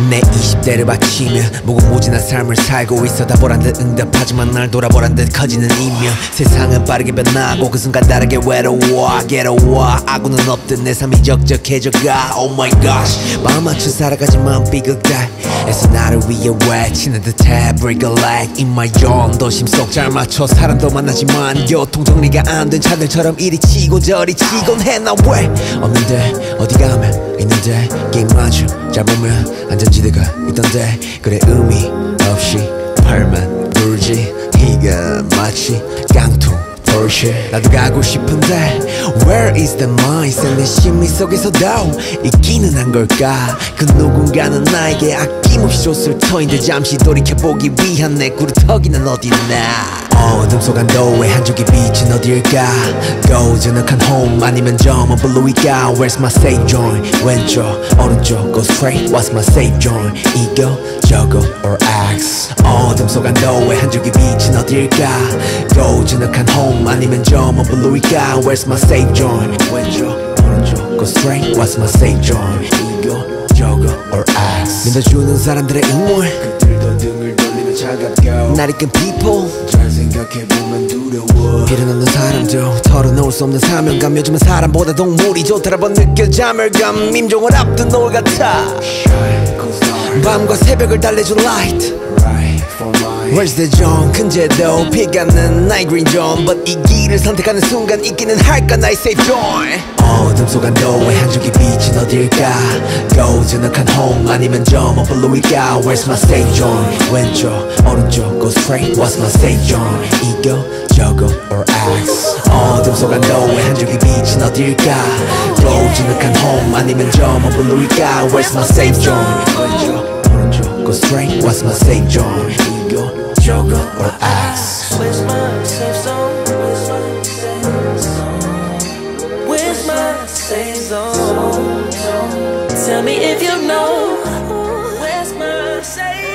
내 20대를 바치며 무궁무진한 삶을 살고 있어. 다 보란 듯 응답하지만 날 돌아보란 듯 커지는 이명. 세상은 빠르게 변하고 그 순간 다르게 괴로워 아구는 없듯 내 삶이 적적해져가. Oh my gosh, 마음 맞춰 살아가지만 삐걱대에서 나를 위해 외치는 듯해. Break a leg in my own 도심 속 잘 맞춰 사람도 만나지만 교통정리가 안 된 차들처럼 이리 치고 저리 치곤 해. 나 왜 없는데 어디 가면 있는데 게임 맞춰 잘 보면 안전지대가 있던데. 그래 의미 없이 팔만 돌지 이가 마치 깡통 Porsche. 나도 가고 싶은데 Where is the mindset? 내 심리 속에서도 있기는 한 걸까? 그 누군가는 나에게 아낌없이 줬을 터인데 잠시 돌이켜보기 위한 내 구루터기는 어딨나. 어둠 속 안도의 한 줄기 빛은 어딜까? 고즈넉한 home 아니면 저 먼 블루일까? Where's my safe zone? 왼쪽 오른쪽 go straight. What's my safe zone? 이거 저거 or X. 어둠 속 안도의 한 줄기 빛은 어딜까? 고즈넉한 home 아니면 저 먼 블루일까? Where's my safe zone? 왼쪽 오른쪽 go straight. What's my safe zone? 이거 저거 or X. 믿어주는 사람들의 응원 그들도 등을 돌리며 차갑고 날 이끈 people 잘 생각해보면 두려워. 필요 없는 사람도 털어놓을 수 없는 사명감. 요즘은 사람보다 동물이 좋더라고 느껴. 자멸감 임종을 앞둔 노을 같아. 밤과 새벽을 달래준 light. Where's the zone? 근제도 피가는 night green zone. But 이 길을 선택하는 순간 있기는 할까 나의 safe zone. 어둠 속 안도의 한 줄기 빛은 어딜까? 고즈넉한 home 아니면 저 먼 블루일까? Where's my safe zone? 왼쪽 오른쪽 go straight. What's my safe zone? 이거 저거 or X. 어둠 속 안도의 한 줄기 빛은 어딜까? 고즈넉한 home 아니면 저 먼 블루일까? Where's my safe zone? 왼쪽 오른쪽 go straight. What's my safe zone? 이거 저거 or X. Where's my safe zone? Where's my safe zone? Tell me if you know. Where's my safe